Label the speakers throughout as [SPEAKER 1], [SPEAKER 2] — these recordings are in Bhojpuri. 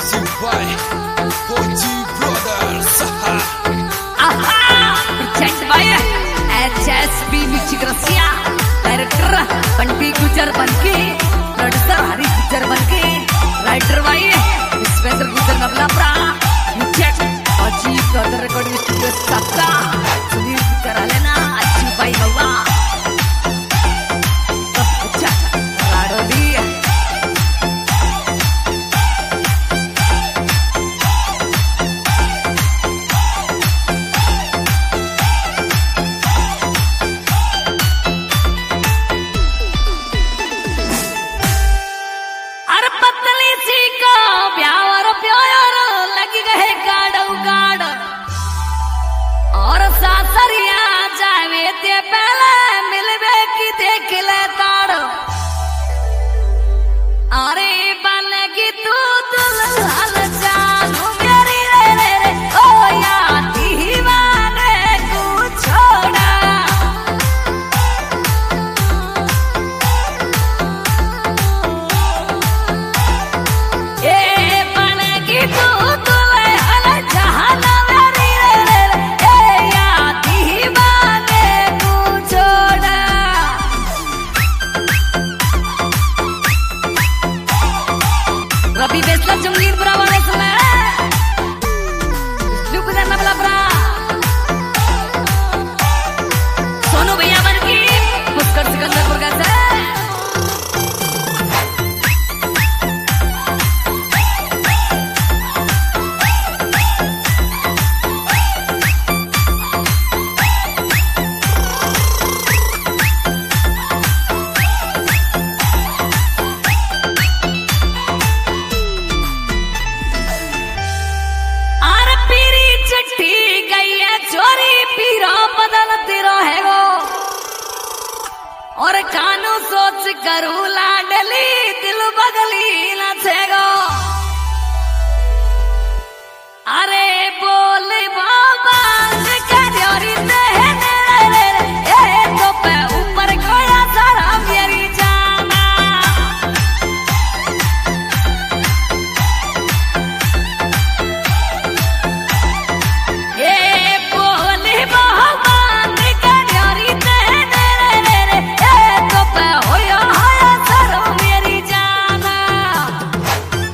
[SPEAKER 1] Music by Koji Brothers.
[SPEAKER 2] Present by HSP Music Russia. Director पंटी गुजर बनके, प्रोड्यूसर हरी गुजर बनके, राइटर भाई स्पेशल गुजर नवलापरा, म्यूजिक अजी ब्रदर रिकॉर्डिंग स्टूडियो सबका सुनील गुजर लेना अच्छी भाई हवा सब कुछ राडोली और सासरिया जावे ते पहले मिलवे की देख ले ताड़ अरे बन की तू दुल्हन जानू मेरी रे रे रे ओ या दीवाने को छोड़ा ए बन की तू दुल्हन जहान रवि बेसला जंगलीर ब्रावा ने सुना लुक देना बला ब्रा सोनू भैया बन की पुष्कर सिकंदरपुर का से और कानू सोच करू लाडली दिल बगली न छेगो अरे बोले बाबा करियोरी देने रे ए तो पे ऊपर कोया सारा मेरी जाना ए बोले बाबा करियोरी देने रे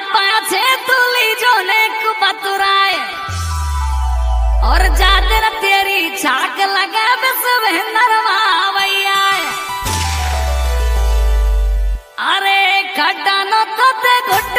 [SPEAKER 2] पाछे तुली जो नेक बतुराए और जादर तेरी छाक लगे बस वह नरवावैया अरे खड्डा नो तो ते घुट